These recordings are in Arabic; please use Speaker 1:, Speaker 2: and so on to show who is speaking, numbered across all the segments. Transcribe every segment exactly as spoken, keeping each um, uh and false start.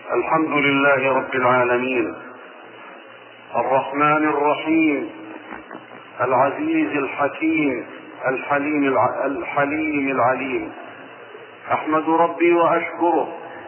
Speaker 1: الحمد لله رب العالمين، الرحمن الرحيم، العزيز الحكيم، الحليم الع... الحليم العليم. أحمد ربي وأشكره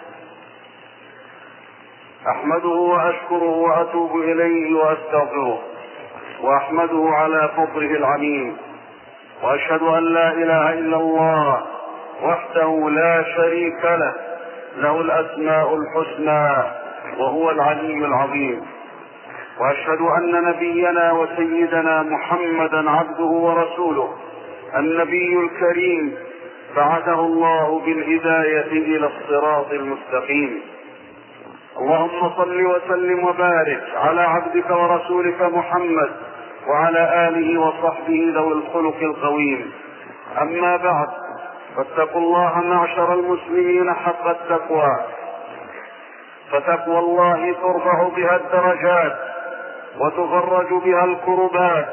Speaker 1: أحمده وأشكره وأتوب إليه وأستغفره، وأحمده على فضله العميم، وأشهد أن لا إله إلا الله وحده لا شريك له، له الأسماء الحسنى وهو العلي العظيم. وأشهد أن نبينا وسيدنا محمدا عبده ورسوله، النبي الكريم، بعثه الله بالهداية إلى الصراط المستقيم. اللهم صل وسلم وبارك على عبدك ورسولك محمد وعلى آله وصحبه ذوي الخلق القويم. أما بعد، فاتقوا الله معشر المسلمين حق التقوى، فتقوى الله ترفع بها الدرجات، وتفرج بها الكربات،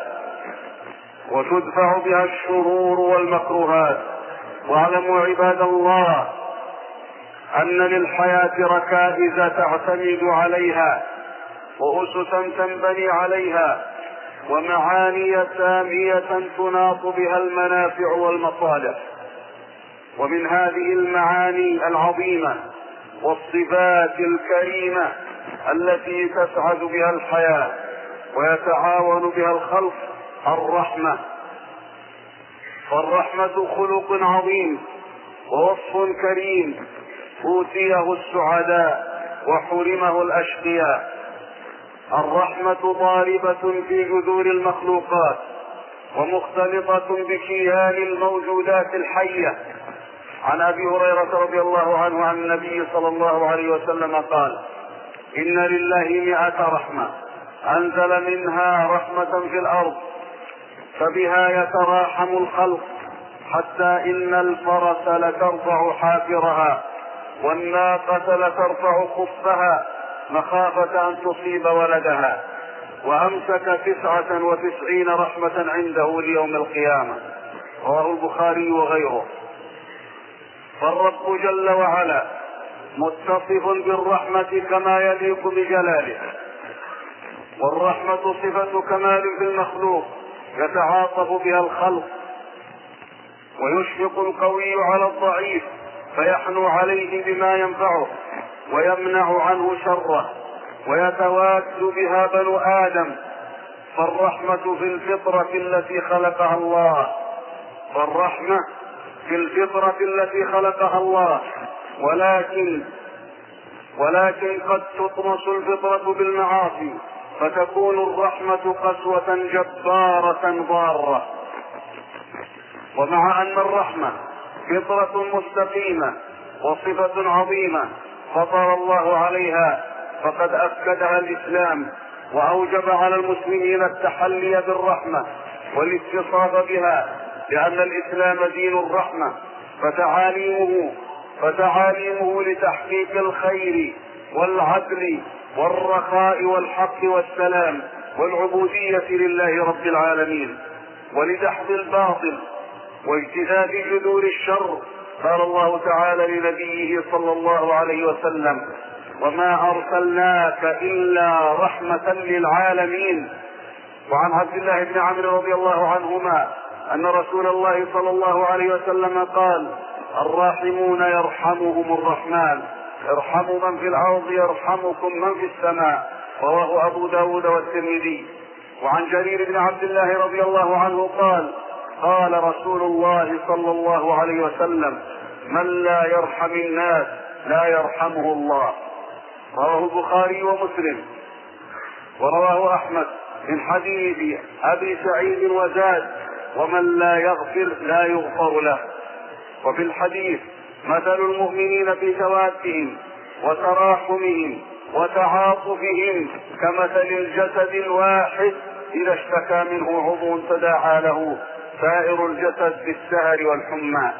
Speaker 1: وتدفع بها الشرور والمكروهات. واعلموا عباد الله أن للحياة ركائز تعتمد عليها، وأسسا تنبني عليها، ومعاني سامية تناط بها المنافع والمصالح. ومن هذه المعاني العظيمة والصفات الكريمة التي تسعد بها الحياة ويتعاون بها الخلق الرحمة. فالرحمة خلق عظيم ووصف كريم أوتيه السعداء وحرمه الأشقياء. الرحمة ضاربة في جذور المخلوقات، ومختلطة بكيان الموجودات الحية. عن أبي هريرة رضي الله عنه عن النبي صلى الله عليه وسلم قال: إن لله مئة رحمة أنزل منها رحمة في الأرض، فبها يتراحم الخلق، حتى إن الفرس لترفع حافرها، والناقة لترفع خفها مخافة أن تصيب ولدها، وأمسك تسعة وتسعين رحمة عنده ليوم القيامة. رواه البخاري وغيره. فالرب جل وعلا متصف بالرحمة كما يليق بجلاله، والرحمة صفة كمال في المخلوق يتعاطف بها الخلق، ويشفق القوي على الضعيف فيحنو عليه بما ينفعه ويمنع عنه شره، ويتواد بها بنو آدم. فالرحمة في الفطرة التي خلقها الله فالرحمة في الفطرة التي خلقها الله ولكن ولكن قد تطمس الفطرة بالمعاصي، فتكون الرحمة قسوة جبارة ضارة. ومع أن الرحمة فطرة مستقيمة وصفة عظيمة فطر الله عليها، فقد أكدها الإسلام، وأوجب على المسلمين التحلي بالرحمة والاتصاف بها، لأن الإسلام دين الرحمة. فتعاليمه فتعاليمه لتحقيق الخير والعدل والرخاء والحق والسلام والعبودية لله رب العالمين، ولدحض الباطل واجتذاب جذور الشر. قال الله تعالى لنبيه صلى الله عليه وسلم: وما أرسلناك إلا رحمة للعالمين. وعن عبد الله بن عمرو رضي الله عنهما أن رسول الله صلى الله عليه وسلم قال: الراحمون يرحمهم الرحمن، ارحموا من في الأرض يرحمكم من في السماء. رواه أبو داود والترمذي. وعن جرير بن عبد الله رضي الله عنه قال: قال رسول الله صلى الله عليه وسلم: من لا يرحم الناس لا يرحمه الله. رواه البخاري ومسلم. ورواه أحمد من حديث أبي سعيد وزاد: ومن لا يغفر لا يغفر له. وفي الحديث: مثل المؤمنين في توادهم وتراحمهم وتعاطفهم كمثل الجسد الواحد إذا اشتكى منه عضو تداعى له سائر الجسد بالسهر والحمى.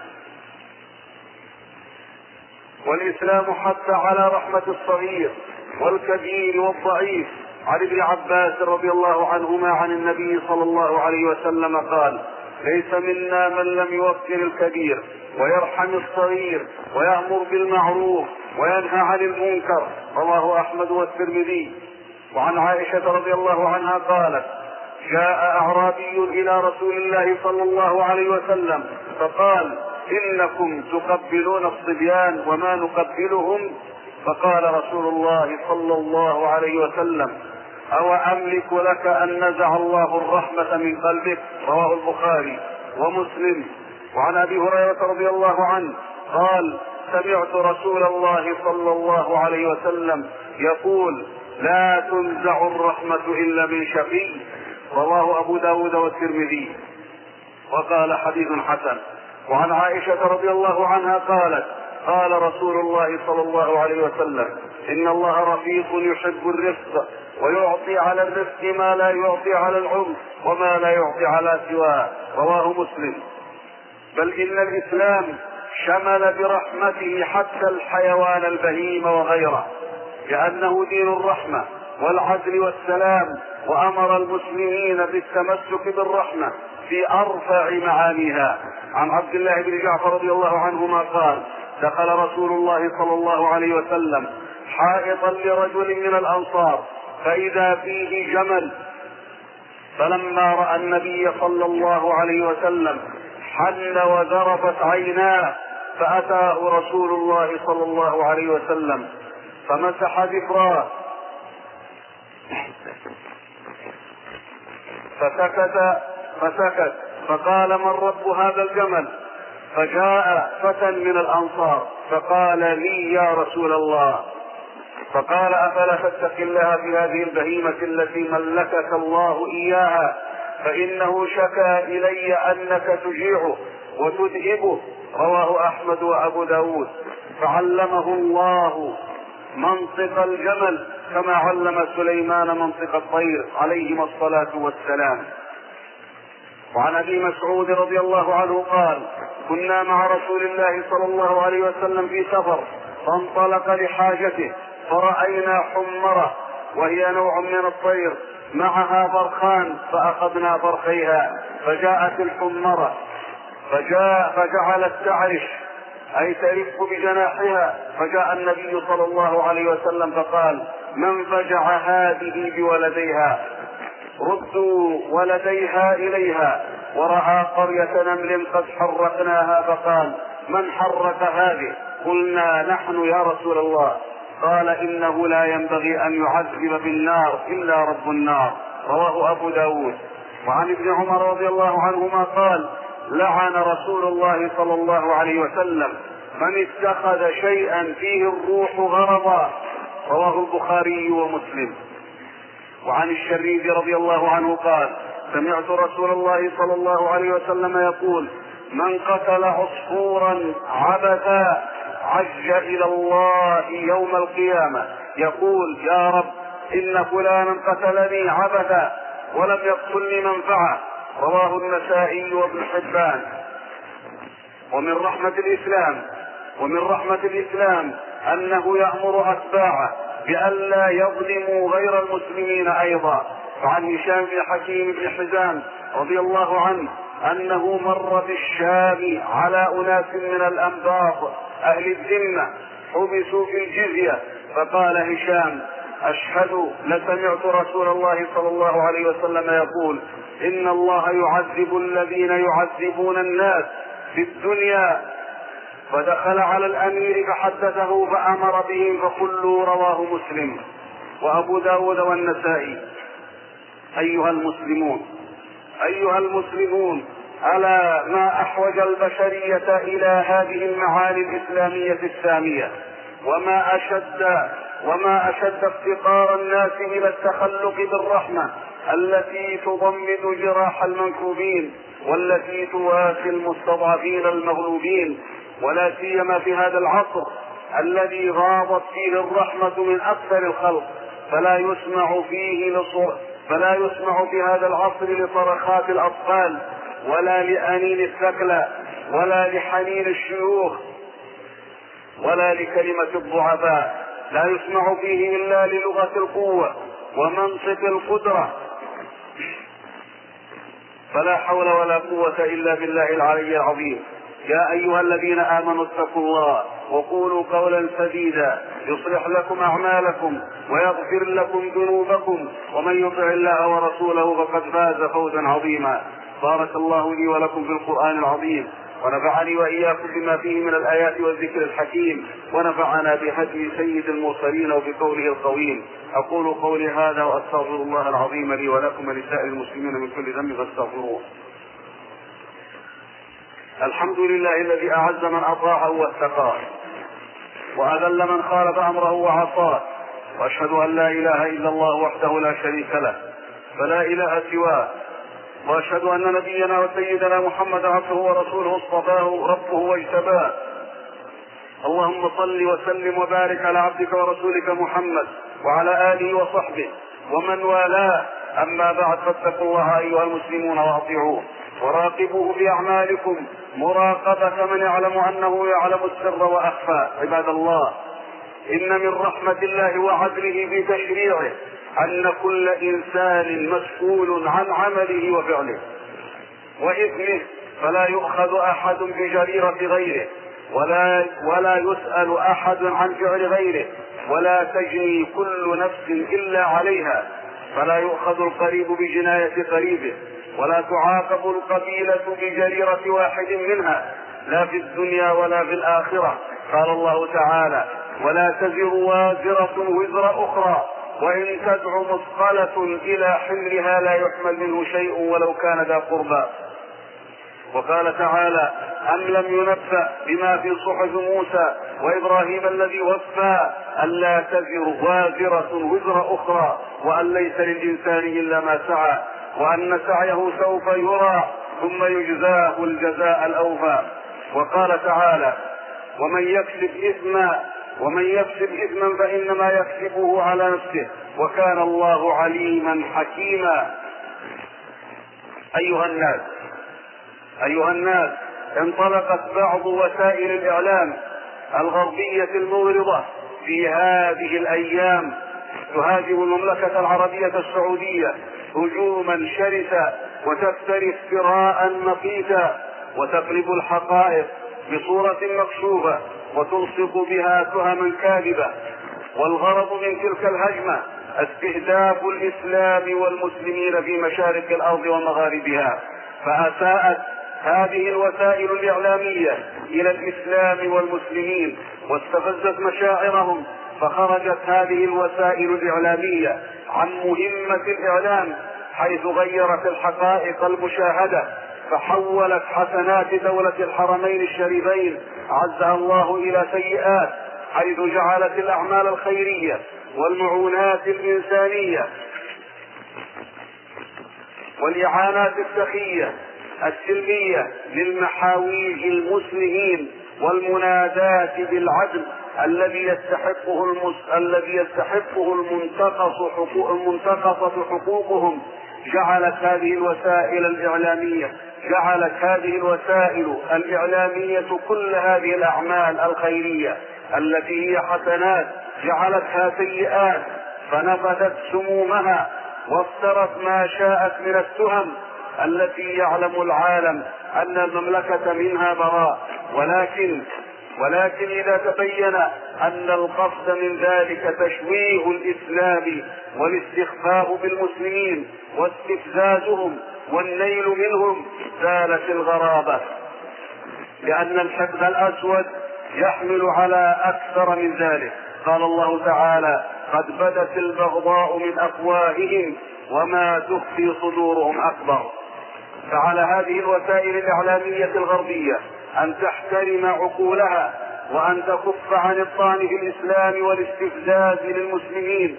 Speaker 1: والإسلام حث على رحمة الصغير والكبير والضعيف. عن ابن عباس رضي الله عنهما عن النبي صلى الله عليه وسلم قال: ليس منا من لم يوقر الكبير ويرحم الصغير ويأمر بالمعروف وينهى عن المنكر. رواه أحمد والترمذي. وعن عائشة رضي الله عنها قالت: جاء أعرابي إلى رسول الله صلى الله عليه وسلم فقال: إنكم تقبلون الصبيان وما نقبلهم. فقال رسول الله صلى الله عليه وسلم: أو أملك لك أن نزع الله الرحمة من قلبك. رواه البخاري ومسلم. وعن أبي هريرة رضي الله عنه قال: سمعت رسول الله صلى الله عليه وسلم يقول: لا تنزع الرحمة إلا من شقي. رواه أبو داود والترمذي وقال: حديث حسن. وعن عائشة رضي الله عنها قالت: قال رسول الله صلى الله عليه وسلم: إن الله رفيق يحب الرفق ويعطي على الرفق ما لا يعطي على العنف وما لا يعطي على سواه. رواه مسلم. بل إن الإسلام شمل برحمته حتى الحيوان البهيم وغيره، لأنه دين الرحمة والعدل والسلام، وأمر المسلمين بالتمسك بالرحمة في أرفع معانيها. عن عبد الله بن جعفر رضي الله عنهما قال: دخل رسول الله صلى الله عليه وسلم حائطا لرجل من الأنصار فإذا فيه جمل، فلما رأى النبي صلى الله عليه وسلم حن وذرفت عيناه، فأتاه رسول الله صلى الله عليه وسلم فمسح ذكراه فسكت فسكت فقال: من رب هذا الجمل؟ فجاء فتى من الأنصار فقال: لي يا رسول الله. فقال: أفلا تتق الله في هذه البهيمة التي ملكك الله إياها، فإنه شكا إلي أنك تجيعه وتدئبه. رواه أحمد وأبو داود. فعلمه الله منطق الجمل كما علم سليمان منطق الطير عليهما الصلاة والسلام. وعن أبي مسعود رضي الله عنه قال: كنا مع رسول الله صلى الله عليه وسلم في سفر، فانطلق لحاجته فرأينا حمرة وهي نوع من الطير معها برخان، فأخذنا برخيها، فجاءت الحمرة فجاء فجعلت تعرش أي ترف بجناحها، فجاء النبي صلى الله عليه وسلم فقال: من فجع هذه بولديها؟ ردوا ولديها إليها. ورأى قرية نمل قد حرقناها فقال: من حرق هذه؟ قلنا: نحن يا رسول الله. قال: إنه لا ينبغي أن يعذب بالنار إلا رب النار. رواه أبو داود. وعن ابن عمر رضي الله عنهما قال: لعن رسول الله صلى الله عليه وسلم من اتخذ شيئا فيه الروح غرضا. رواه البخاري ومسلم. وعن الشريد رضي الله عنه قال: سمعت رسول الله صلى الله عليه وسلم يقول: من قتل عصفورا عبثا عج إلى الله يوم القيامة يقول: يا رب إن فلانا قتلني عبثا ولم يقتلني منفعة. رواه النسائي وابن حبان. ومن رحمة الإسلام ومن رحمة الإسلام أنه يأمر أتباعه بألا يظلموا غير المسلمين أيضا. وعن هشام بن حكيم بن حزام رضي الله عنه أنه مر بالشام على أناس من الأنباط أهل الذمة حبسوا في الجزية، فقال هشام: أشهد لسمعت رسول الله صلى الله عليه وسلم يقول: إن الله يعذب الذين يعذبون الناس في الدنيا. فدخل على الأمير فحدثه فأمر بهم فكلوا. رواه مسلم وأبو داود والنسائي. أيها المسلمون أيها المسلمون ألا ما أحوج البشرية إلى هذه المعاني الإسلامية السامية، وما أشد وما أشد افتقار الناس إلى التخلق بالرحمة التي تضمد جراح المنكوبين والتي تواسي المستضعفين المغلوبين، ولا سيما في هذا العصر الذي غاضت فيه الرحمة من أكثر الخلق، فلا يسمع فيه لصر فلا يسمع في هذا العصر لصرخات الأطفال ولا لأنين الثكلى ولا لحنين الشيوخ ولا لكلمة الضعفاء، لا يسمع فيه إلا للغة القوة ومنطق القدرة. فلا حول ولا قوة إلا بالله العلي العظيم. يا أيها الذين آمنوا اتقوا الله وقولوا قولا سديدا يصلح لكم أعمالكم ويغفر لكم ذنوبكم، ومن يطع الله ورسوله فقد فاز فوزا عظيما. بارك الله لي ولكم في القرآن العظيم، ونفعني وإياكم بما فيه من الآيات والذكر الحكيم، ونفعنا بهدي سيد المرسلين وبقوله القويم. أقول قولي هذا وأستغفر الله العظيم لي ولكم ولسائر المسلمين من كل ذنب فاستغفروه. الحمد لله الذي أعز من أطاعه واتقاه، وأذل من خالف أمره وعصاه، وأشهد أن لا إله إلا الله وحده لا شريك له فلا إله سواه، وأشهد أن نبينا وسيدنا محمد عبده ورسوله اصطفاه ربه واجتباه. اللهم صل وسلم وبارك على عبدك ورسولك محمد وعلى آله وصحبه ومن والاه. أما بعد، فاتقوا الله أيها المسلمون وأطيعوه، وراقبوه بأعمالكم مراقبة من يعلم أنه يعلم السر وأخفى. عباد الله، إن من رحمة الله وعدله في تشريعه أن كل إنسان مسؤول عن عمله وفعله وإثمه، فلا يؤخذ أحد بجريرة غيره، ولا, ولا يسأل أحد عن فعل غيره، ولا تجني كل نفس إلا عليها، فلا يؤخذ القريب بجناية قريبه، ولا تعاقب القبيلة بجريرة واحد منها، لا في الدنيا ولا في الآخرة. قال الله تعالى: ولا تزر وازرة وزر أخرى وإن تدع مثقلة إلى حملها لا يحمل منه شيء ولو كان ذا قربى. وقال تعالى: أم لم ينبأ بما في صحف موسى وإبراهيم الذي وفى ألا تزر وازرة وزر أخرى وأن ليس للإنسان إلا ما سعى وأن سعيه سوف يرى ثم يجزاه الجزاء الأوفى. وقال تعالى: ومن يكسب إثما ومن يكسب إثما فإنما يكسبه على نفسه وكان الله عليما حكيما. أيها الناس أيها الناس انطلقت بعض وسائل الإعلام الغربية المغرضة في هذه الأيام تهاجم المملكة العربية السعودية هجوما شرسا، وتفتري افتراء نقيتا، وتقلب الحقائق بصورة مكشوفة، وتلصق بها تهما كاذبة. والغرض من تلك الهجمة استهداف الإسلام والمسلمين في مشارق الأرض ومغاربها، فأساءت هذه الوسائل الإعلامية إلى الإسلام والمسلمين واستفزت مشاعرهم، فخرجت هذه الوسائل الإعلامية عن مهمة الإعلام، حيث غيرت الحقائق المشاهدة، فحولت حسنات دولة الحرمين الشريفين عزها الله إلى سيئات، حيث جعلت الأعمال الخيرية والمعونات الإنسانية والإعانات السخية السلمية للمحاويج المسلمين والمنادات بالعدل الذي يستحقه المس... الذي يستحقه المنتقص حقوق المنتقصة حقوقهم. جعلت هذه الوسائل الإعلامية جعلت هذه الوسائل الإعلامية كل هذه الأعمال الخيرية التي هي حسنات جعلتها سيئات، فنفذت سمومها وافترت ما شاءت من التهم التي يعلم العالم أن المملكة منها براء، ولكن ولكن إذا تبين أن القصد من ذلك تشويه الإسلام والاستخفاف بالمسلمين واستفزازهم والنيل منهم زالت الغرابة، لأن الحقد الأسود يحمل على أكثر من ذلك. قال الله تعالى: قد بدت البغضاء من أفواههم وما تخفي صدورهم أكبر. فعلى هذه الوسائل الإعلامية الغربية أن تحترم عقولها، وأن تكف عن الطعن في الإسلام والاستفزاز للمسلمين،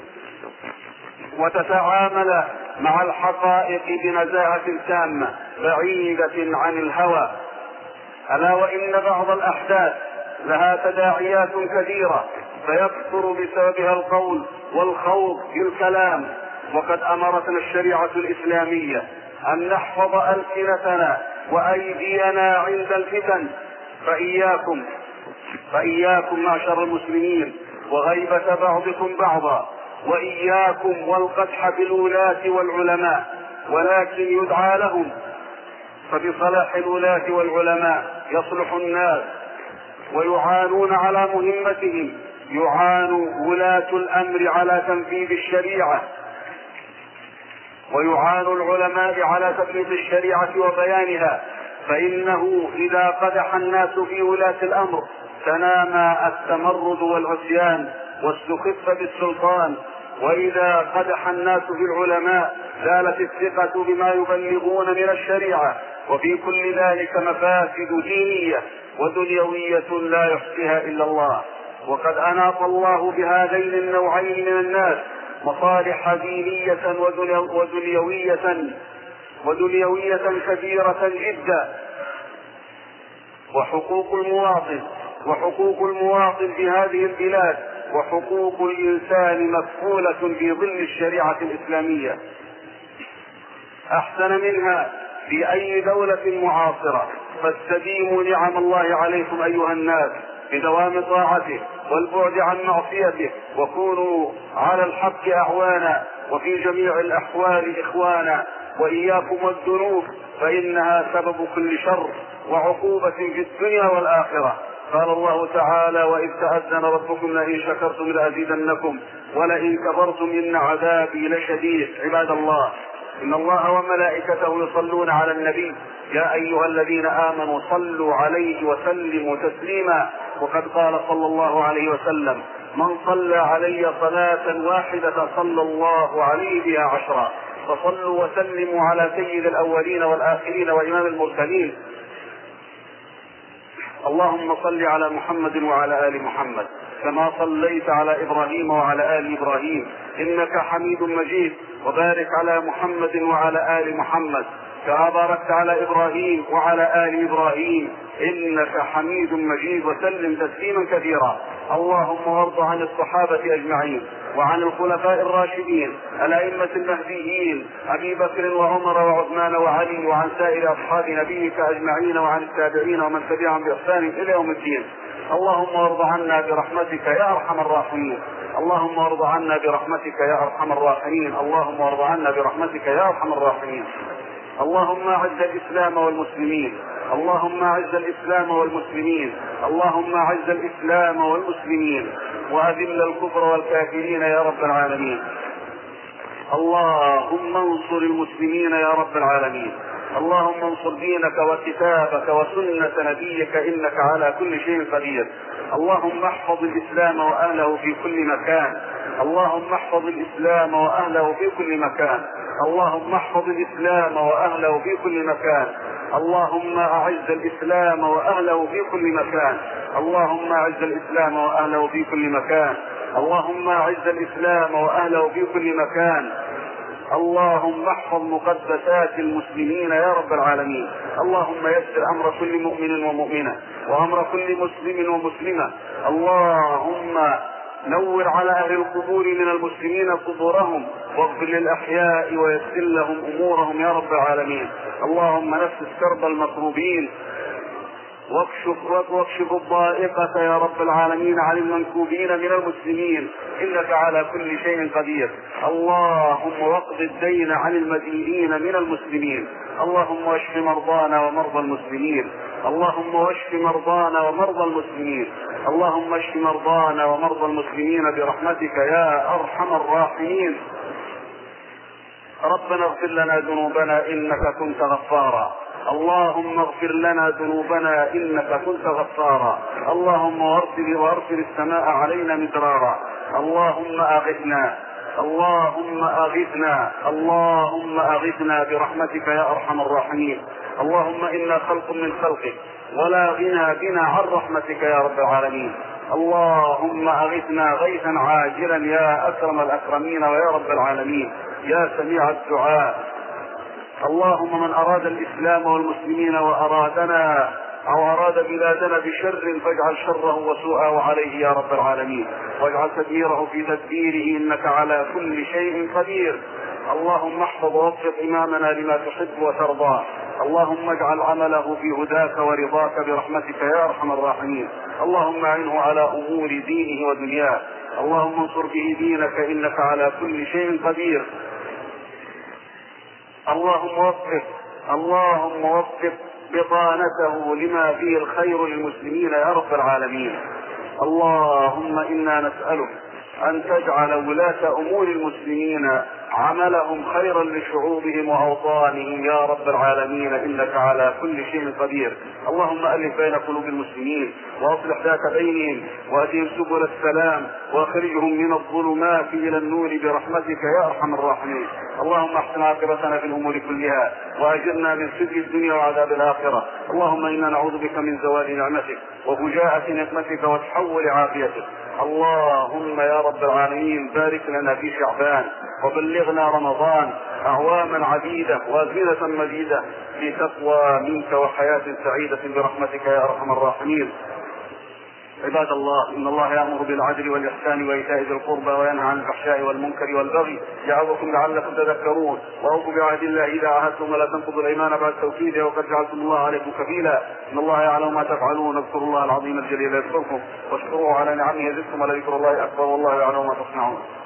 Speaker 1: وتتعامل مع الحقائق بنزاهة تامة بعيدة عن الهوى. ألا وإن بعض الأحداث لها تداعيات كثيرة فيكثر بسببها القول والخوض في الكلام، وقد أمرتنا الشريعة الإسلامية أن نحفظ ألسنتنا وأيدينا عند الفتن، فإياكم فإياكم معشر المسلمين وغيبة بعضكم بعضا، وإياكم والقدح بالولاة والعلماء، ولكن يدعى لهم فبصلاح الولاة والعلماء يصلح الناس ويعانون على مهمتهم، يعان ولاة الأمر على تنفيذ الشريعة، ويعان العلماء على تبليغ الشريعة وبيانها، فإنه إذا قدح الناس في ولاة الأمر تنامى التمرد والعصيان واستخف بالسلطان، وإذا قدح الناس في العلماء زالت الثقة بما يبلغون من الشريعة، وفي كل ذلك مفاسد دينية ودنيوية لا يحصيها إلا الله. وقد أناط الله بهذين النوعين من الناس مصالح دينية ودنيوية ودنيوية كثيرة جدا. وحقوق المواطن وحقوق المواطن في هذه البلاد وحقوق الإنسان مكفولة في ظل الشريعة الإسلامية، أحسن منها في أي دولة معاصرة. فاستديموا نعم الله عليكم أيها الناس بدوام طاعته والبعد عن معصيته، وكونوا على الحق أعوانا وفي جميع الأحوال إخوانا، وإياكم والذنوب فإنها سبب كل شر وعقوبة في الدنيا والآخرة. قال الله تعالى: وإذ تأذن ربكم لئن شكرتم لأزيدنكم ولئن كفرتم إن عذابي لشديد. عباد الله، إن الله وملائكته يصلون على النبي يا أيها الذين آمنوا صلوا عليه وسلموا تسليما. وقد قال صلى الله عليه وسلم: من صلى علي صلاة واحدة صلى الله عليه بها عشرا. فصلوا وسلموا على سيد الأولين والآخرين وإمام المرسلين. اللهم صل على محمد وعلى آل محمد كما صليت على إبراهيم وعلى آل إبراهيم إنك حميد مجيد، وبارك على محمد وعلى آل محمد كما باركت على إبراهيم وعلى آل إبراهيم إنك حميد مجيد، وسلم تسليما كثيرا. اللهم وارض عن الصحابة أجمعين وعن الخلفاء الراشدين الأئمة المهديين أبي بكر وعمر وعثمان وعلي وعن سائر أصحاب نبيك أجمعين وعن التابعين ومن تبعهم بإحسان إلى يوم الدين. اللهم وارض عنا برحمتك يا أرحم الراحمين. اللهم وارض عنا برحمتك يا أرحم الراحمين. اللهم وارض عنا برحمتك يا أرحم الراحمين. اللهم أعز الإسلام والمسلمين. اللهم أعز الإسلام والمسلمين. اللهم أعز الإسلام والمسلمين وأذل الكفر والكافرين يا رب العالمين. اللهم انصر المسلمين يا رب العالمين. اللهم انصر دينك وكتابك وسنة نبيك إنك على كل شيء قدير. اللهم احفظ الإسلام وأهله في كل مكان. اللهم احفظ الإسلام وأهله في كل مكان. اللهم احفظ الإسلام وأهله في كل مكان. اللهم أعز الإسلام وأهله في كل مكان. اللهم أعز الإسلام وأهله في كل مكان. اللهم أعز الإسلام وأهله في كل مكان. اللهم احفظ مقدسات المسلمين يا رب العالمين. اللهم يسر أمر كل مؤمن ومؤمنة وأمر كل مسلم ومسلمة. اللهم نور على أهل القبور من المسلمين قبورهم واغفر للأحياء ويسر لهم أمورهم يا رب العالمين. اللهم نفس كرب المكروبين واكشف واكشف الضائقة يا رب العالمين عن المنكوبين من المسلمين إنك على كل شيء قدير. اللهم واقض الدين عن المدينين من المسلمين. اللهم واشف مرضانا ومرضى المسلمين. اللهم واشف مرضانا ومرضى المسلمين. اللهم اشف مرضانا ومرضى المسلمين برحمتك يا أرحم الراحمين. ربنا اغفر لنا ذنوبنا إنك كنت غفارا. اللهم اغفر لنا ذنوبنا إنك كنت غفارا. اللهم وارسل وارسل السماء علينا مدرارا. اللهم أغثنا اللهم أغثنا اللهم أغثنا برحمتك يا أرحم الراحمين. اللهم إنا خلق من خلقك ولا غنى بنا عن رحمتك يا رب العالمين. اللهم أغثنا غيثا عاجلا يا أكرم الأكرمين ويا رب العالمين يا سميع الدعاء. اللهم من أراد الإسلام والمسلمين وأرادنا أو أراد بلادنا بشر فاجعل شره وسوءه عليه يا رب العالمين، واجعل تدبيره في تدبيره إنك على كل شيء قدير. اللهم احفظ ووفق إمامنا لما تحب وترضى. اللهم اجعل عمله في هداك ورضاك برحمتك يا أرحم الراحمين. اللهم أعنه على أمور دينه ودنياه. اللهم انصر به دينك إنك على كل شيء قدير. اللهم وفق اللهم وفق بطانته لما فيه الخير للمسلمين يا رب العالمين. اللهم إنا نسألك أن تجعل ولاة أمور المسلمين عملهم خيرا لشعوبهم وأوطانهم يا رب العالمين، إنك على كل شيء قدير. اللهم ألف بين قلوب المسلمين وأصلح ذات بينهم وأدهم سبل السلام وأخرجهم من الظلمات إلى النور برحمتك يا أرحم الراحمين. اللهم احسن عاقبتنا في الأمور كلها وأجرنا من خزي الدنيا وعذاب الآخرة. اللهم إنا نعوذ بك من زوال نعمتك وفجاءة نقمتك وتحول عافيتك. اللهم يا رب العالمين بارك لنا في شعبان وبلغنا رمضان أعواما عديدة وأزمنة مديدة في تقوى منك وحياة سعيدة برحمتك يا أرحم الراحمين. عباد الله، إن الله يأمر بالعدل والإحسان وإيتاء ذي القربى وينهى عن الفحشاء والمنكر والبغي يعظكم لعلكم تذكرون. وأوفوا بعهد الله إذا عاهدتم ولا تنقضوا الأيمان بعد توكيده وقد جعلتم الله عليكم كفيلا. إن الله يعلم ما تفعلون. اذكروا الله العظيم الجليل يذكركم واشكروه على نعمه يزدكم ولذكر الله أكبر والله يعلم ما تصنعون.